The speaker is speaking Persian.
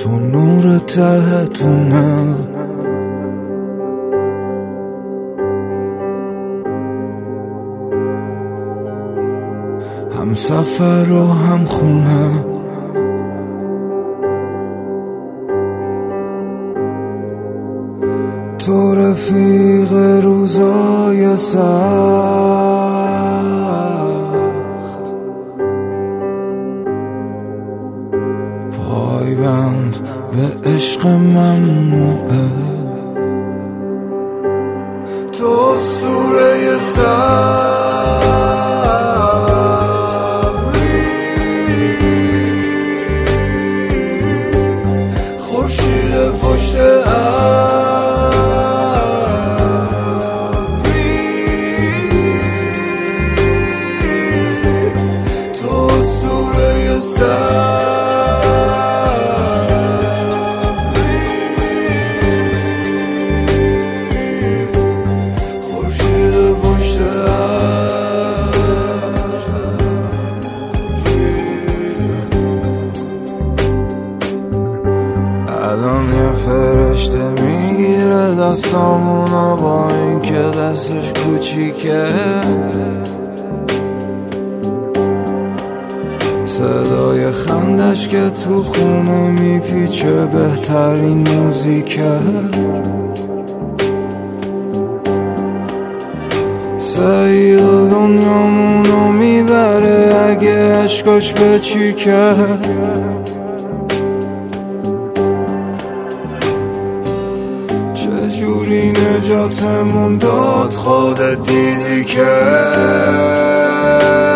تو نور ته تونل، هم سفر و هم خونه. تو رفیق روزای سخت، پایبند به عشق ممنوعه. تو اسطوره صبری، خورشید پشت الان یه فرشته میگیره دستامونو با این که دستش کوچیکه، صدای خندش که تو خونه میپیچه بهترین موزیکه. سیل دنیامونو میبره اگه عشقش بچیکه. چجوری نجاتمون داد خودت دیدی که